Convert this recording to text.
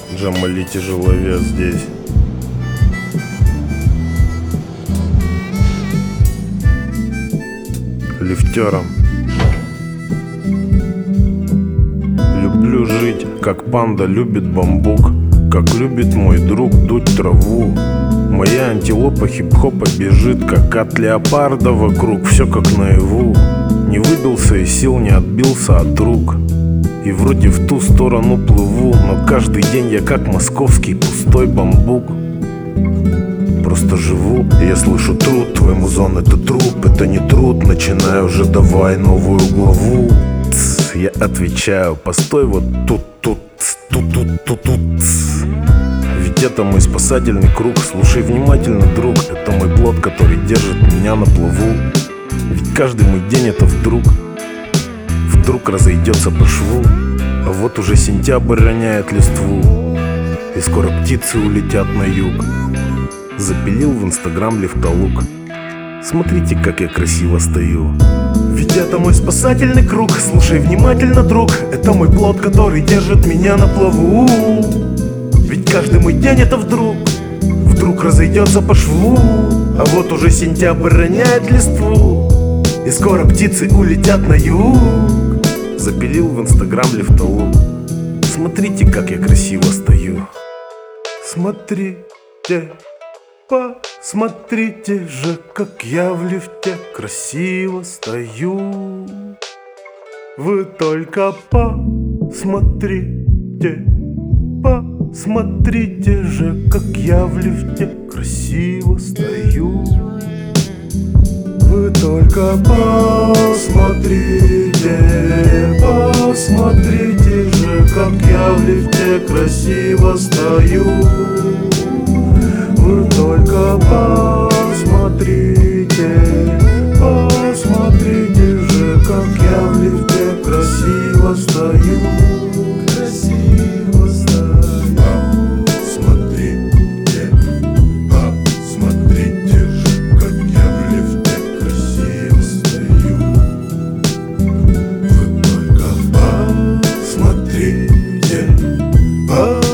Джамали тяжеловес здесь. Лифтером. Люблю жить, как панда любит бамбук, как любит мой друг дуть траву. Моя антилопа хип-хопа бежит, как от леопарда вокруг, все как наяву. Не выбился из сил, не отбился от рук, и вроде в ту сторону плыву, но каждый день я как московский пустой бамбук. Просто живу, и я слышу труд, твой музон это труп, это не труд, начинай уже, давай новую главу. Тс, я отвечаю, постой вот тут, ведь это мой спасательный круг, слушай внимательно, друг, это мой плод, который держит меня на плаву. Ведь каждый мой день это вдруг разойдется по шву. А вот уже сентябрь роняет листву, и скоро птицы улетят на юг. Запилил в инстаграм лифтолук. Смотрите, как я красиво стою. Ведь это мой спасательный круг, слушай внимательно, друг, это мой плод, который держит меня на плаву. Ведь каждый мой день это вдруг разойдется по шву. А вот уже сентябрь роняет листву, и скоро птицы улетят на юг. Запилил в инстаграм лифтолук. Смотрите, как я красиво стою. Смотрите, посмотрите же, как я в лифте красиво стою. Вы только посмотрите, посмотрите же, как я в лифте красиво стою. Вы только посмотрите, посмотрите же, как я в лифте красиво стою. Вы только посмотрите, посмотрите же, как я в лифте красиво стою. Красиво стою. Посмотрите, посмотрите же, как я в лифте красиво стою. Вы только посмотрите.